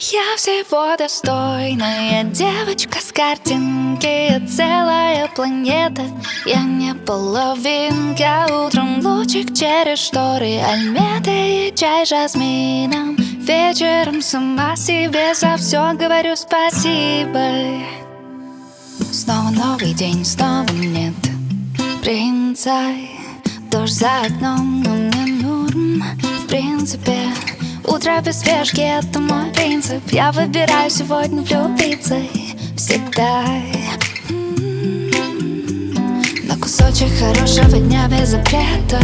Я всего достойная девочка с картинки. Я целая планета, я не половинка. Утром лучик через шторы, альметы и чай жасмином. Вечером сама себе за все говорю спасибо. Снова новый день, снова нет принца. Дождь за окном, но мне норм. В принципе, утро без спешки — это мой принцип. Я выбираю сегодня влюбиться всегда. На кусочек хорошего дня без запретов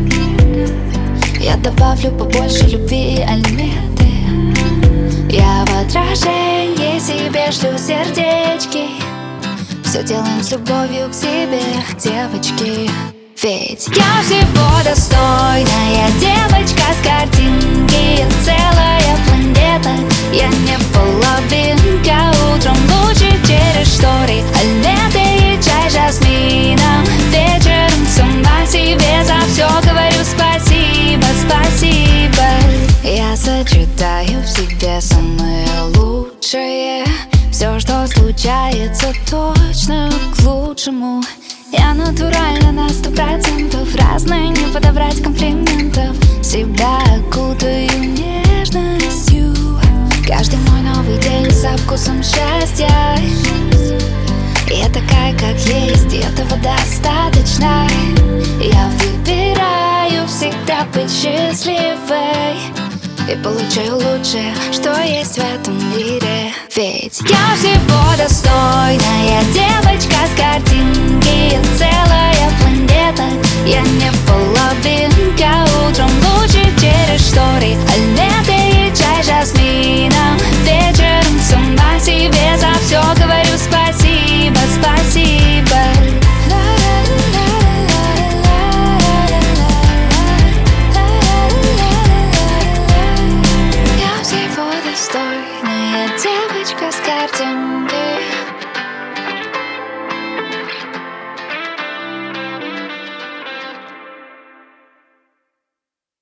я добавлю побольше любви и альметы. Я в отражении себе шлю сердечки. Все делаем с любовью к себе, девочки. Ведь я всего достойная девочка с картинки. Я целая планета, я не половинка. Утром лучик через шторы, альметы и чай жасмином. Вечером сама себе за все говорю спасибо, спасибо. Я сочетаю в себе самое лучшее. Все, что случается, точно к лучшему. Я натурально на 100%, разной не подобрать комплиментов. Себя окутаю нежностью. Каждый мой новый день со вкусом счастья. Я такая, как есть, и этого достаточно. Я выбираю всегда быть счастливой и получаю лучшее, что есть в этом мире. Ведь я всего достойная девочка с картинки. Я целая планета, я не половинка. Утром лучик через шторы, альметы